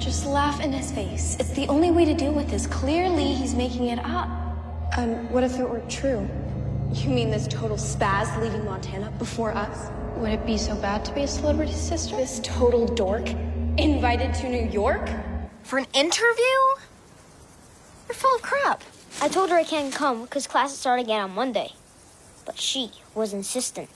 Just laugh in his face. It's the only way to deal with this. Clearly, he's making it up. What if it were true? You mean this total spaz leaving Montana before us? Would it be so bad to be a celebrity sister? This total dork invited to New York? For an interview? You're full of crap. I told her I can't come because classes start again on Monday. But she was insistent.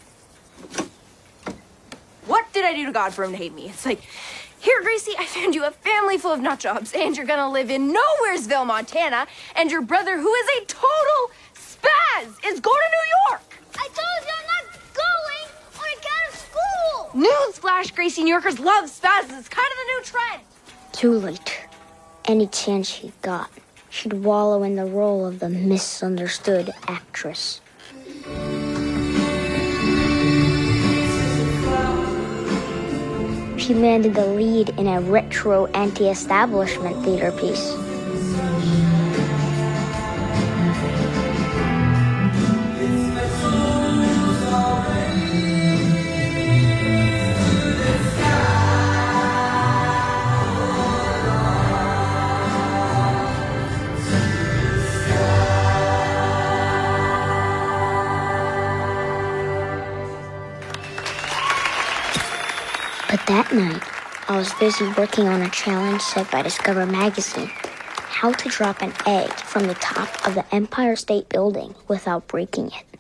What did I do to God for him to hate me? It's like, here, Gracie, I found you a family full of nut jobs, and you're gonna live in Nowheresville, Montana, and your brother, who is a total spaz, is going to New York. I told you I'm not going on account of school. Newsflash, Gracie, New Yorkers love spazzes. It's kind of the new trend. Too late. Any chance she got, she'd wallow in the role of the misunderstood actress. She landed the lead in a retro anti-establishment theater piece. But that night, I was busy working on a challenge set by Discover Magazine. How to drop an egg from the top of the Empire State Building without breaking it.